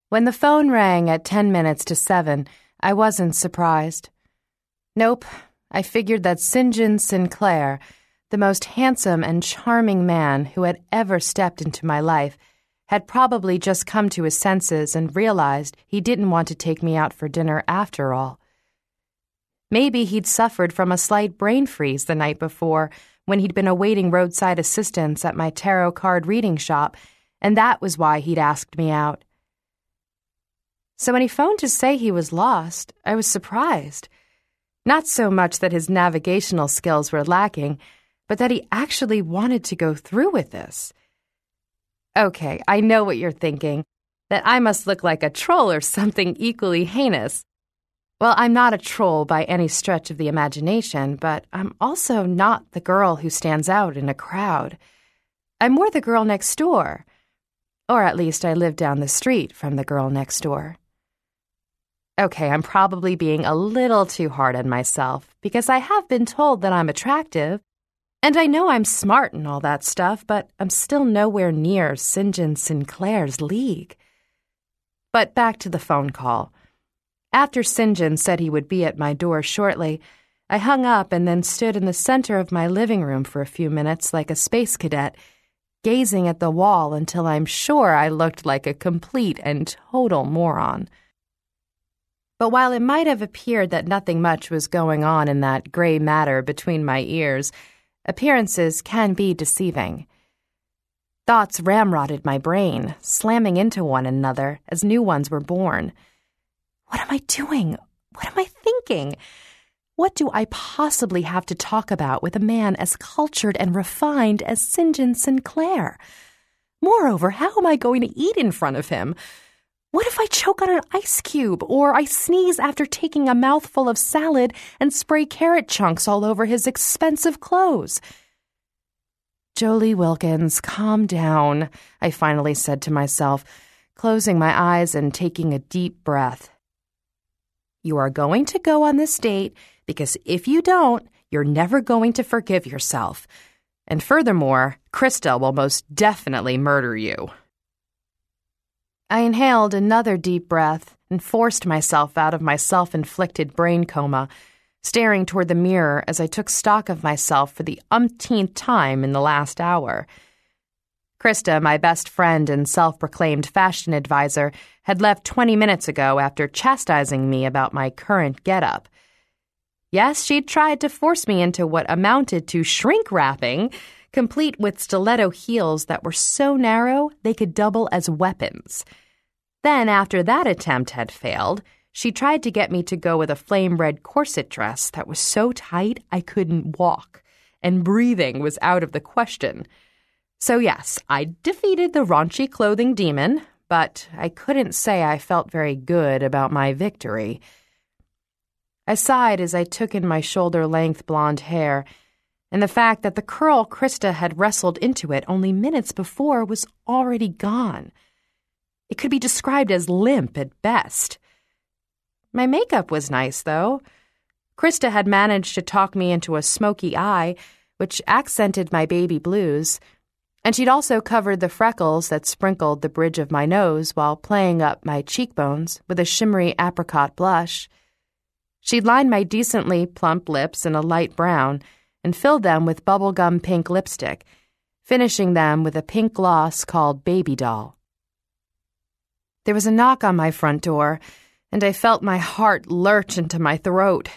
When the phone rang at 10 minutes to 7, I wasn't surprised. Nope, I figured that St. John Sinclair, the most handsome and charming man who had ever stepped into my life, had probably just come to his senses and realized he didn't want to take me out for dinner after all. Maybe he'd suffered from a slight brain freeze the night before when he'd been awaiting roadside assistance at my tarot card reading shop, and that was why he'd asked me out. So when he phoned to say he was lost, I was surprised. Not so much that his navigational skills were lacking, but that he actually wanted to go through with this. Okay, I know what you're thinking, that I must look like a troll or something equally heinous. Well, I'm not a troll by any stretch of the imagination, but I'm also not the girl who stands out in a crowd. I'm more the girl next door. Or at least I live down the street from the girl next door. Okay, I'm probably being a little too hard on myself because I have been told that I'm attractive, and I know I'm smart and all that stuff, but I'm still nowhere near St. John Sinclair's league. But back to the phone call. After St. John said he would be at my door shortly, I hung up and then stood in the center of my living room for a few minutes like a space cadet, gazing at the wall until I'm sure I looked like a complete and total moron. But while it might have appeared that nothing much was going on in that gray matter between my ears, appearances can be deceiving. Thoughts ramrodded my brain, slamming into one another as new ones were born. What am I doing? What am I thinking? What do I possibly have to talk about with a man as cultured and refined as St. John Sinclair? Moreover, how am I going to eat in front of him? What if I choke on an ice cube, or I sneeze after taking a mouthful of salad and spray carrot chunks all over his expensive clothes? Jolie Wilkins, calm down, I finally said to myself, closing my eyes and taking a deep breath. You are going to go on this date because if you don't, you're never going to forgive yourself. And furthermore, Krista will most definitely murder you. I inhaled another deep breath and forced myself out of my self-inflicted brain coma, staring toward the mirror as I took stock of myself for the umpteenth time in the last hour. Krista, my best friend and self-proclaimed fashion advisor, had left 20 minutes ago after chastising me about my current getup. Yes, she'd tried to force me into what amounted to shrink-wrapping, complete with stiletto heels that were so narrow they could double as weapons. Then, after that attempt had failed, she tried to get me to go with a flame-red corset dress that was so tight I couldn't walk, and breathing was out of the question. So yes, I defeated the raunchy clothing demon, but I couldn't say I felt very good about my victory. I sighed as I took in my shoulder-length blonde hair, and the fact that the curl Krista had wrestled into it only minutes before was already gone. It could be described as limp at best. My makeup was nice, though. Krista had managed to talk me into a smoky eye, which accented my baby blues, and she'd also covered the freckles that sprinkled the bridge of my nose while playing up my cheekbones with a shimmery apricot blush. She'd lined my decently plump lips in a light brown and filled them with bubblegum pink lipstick, finishing them with a pink gloss called Baby Doll. There was a knock on my front door, and I felt my heart lurch into my throat.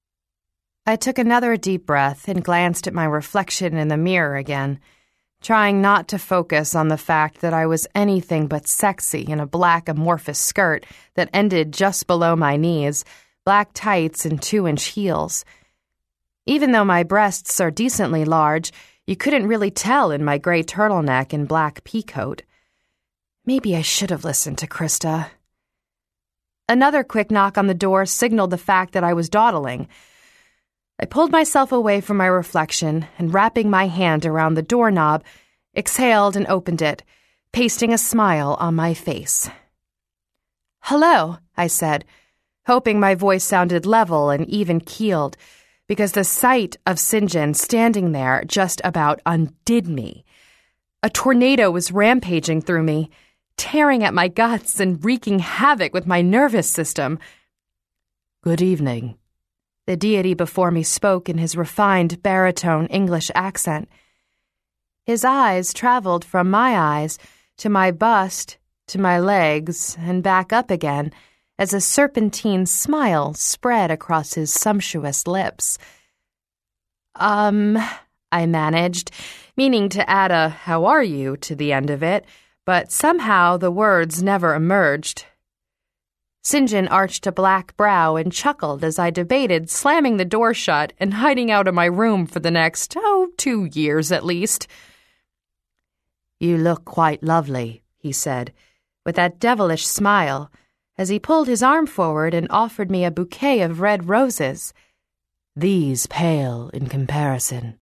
I took another deep breath and glanced at my reflection in the mirror again, trying not to focus on the fact that I was anything but sexy in a black amorphous skirt that ended just below my knees, black tights and 2-inch heels. Even though my breasts are decently large, you couldn't really tell in my gray turtleneck and black peacoat. Maybe I should have listened to Krista. Another quick knock on the door signaled the fact that I was dawdling. I pulled myself away from my reflection and, wrapping my hand around the doorknob, exhaled and opened it, pasting a smile on my face. "Hello," I said, hoping my voice sounded level and even-keeled, because the sight of St. John standing there just about undid me. A tornado was rampaging through me. tearing at my guts and wreaking havoc with my nervous system. "Good evening." The deity before me spoke in his refined baritone English accent. His eyes traveled from my eyes to my bust, to my legs, and back up again, as a serpentine smile spread across his sumptuous lips. I managed, meaning to add a "how are you" to the end of it, but somehow the words never emerged. St. John arched a black brow and chuckled as I debated slamming the door shut and hiding out of my room for the next, 2 years at least. "You look quite lovely," he said, with that devilish smile, as he pulled his arm forward and offered me a bouquet of red roses. "These pale in comparison."